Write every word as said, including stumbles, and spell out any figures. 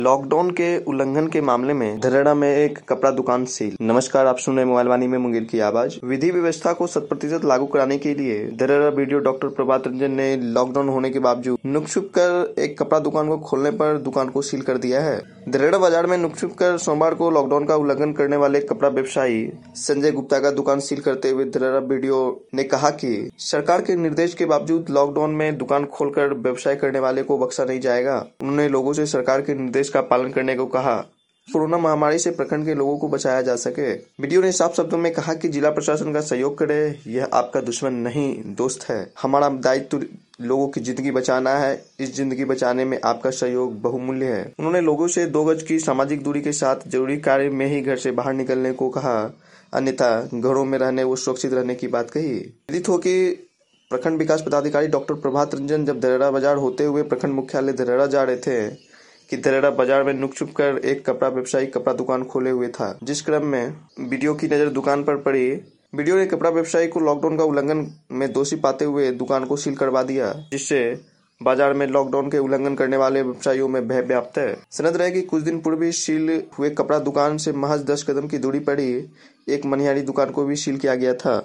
Lockdown के उल्लंघन के मामले में धरेड़ा में एक कपड़ा दुकान सील। नमस्कार, आप सुन रहे मोबाइल वाणी में मुंगेर की आवाज। विधि व्यवस्था को शत प्रतिशत लागू कराने के लिए धरेड़ा बीडीओ डॉक्टर प्रभात रंजन ने लॉकडाउन होने के बावजूद नुक छुप कर एक कपड़ा दुकान को खोलने पर दुकान को सील कर दिया है। धरेड़ा बाजार में नुक छुप कर सोमवार को लॉकडाउन का उल्लंघन करने वाले कपड़ा व्यवसायी संजय गुप्ता का दुकान सील करते हुए धरेड़ा बीडीओ ने कहा कि सरकार के निर्देश के बावजूद लॉकडाउन में दुकान खोलकर व्यवसाय करने वाले को बख्शा नहीं जाएगा। उन्होंने लोगों से सरकार के निर्देश का पालन करने को कहा, कोरोना महामारी से प्रखंड के लोगों को बचाया जा सके। वीडियो ने साफ शब्दों में कहा कि जिला प्रशासन का सहयोग करे, यह आपका दुश्मन नहीं दोस्त है। हमारा दायित्व लोगों की जिंदगी बचाना है, इस जिंदगी बचाने में आपका सहयोग बहुमूल्य है। उन्होंने लोगों से दो गज की सामाजिक दूरी के साथ जरूरी कार्य में ही घर से बाहर निकलने को कहा, अन्यथा घरों में रहने व सुरक्षित रहने की बात कही। विदित हो कि प्रखंड विकास पदाधिकारी डॉक्टर प्रभात रंजन जब धरेड़ा बाजार होते हुए प्रखंड मुख्यालय धरेड़ा जा रहे थे कि धरेड़ा बाजार में नुक छुप कर एक कपड़ा व्यवसायी कपड़ा दुकान खोले हुए था। जिस क्रम में वीडियो की नजर दुकान पर पड़ी। वीडियो ने कपड़ा व्यवसायी को लॉकडाउन का उल्लंघन में दोषी पाते हुए दुकान को सील करवा दिया, जिससे बाजार में लॉकडाउन के उल्लंघन करने वाले व्यवसायियों में भय व्याप्त है। सनद रहे कि कुछ दिन पूर्व ही सील हुए कपड़ा दुकान से महज दस कदम की दूरी पर ही एक मनिहारी दुकान को भी सील किया गया था।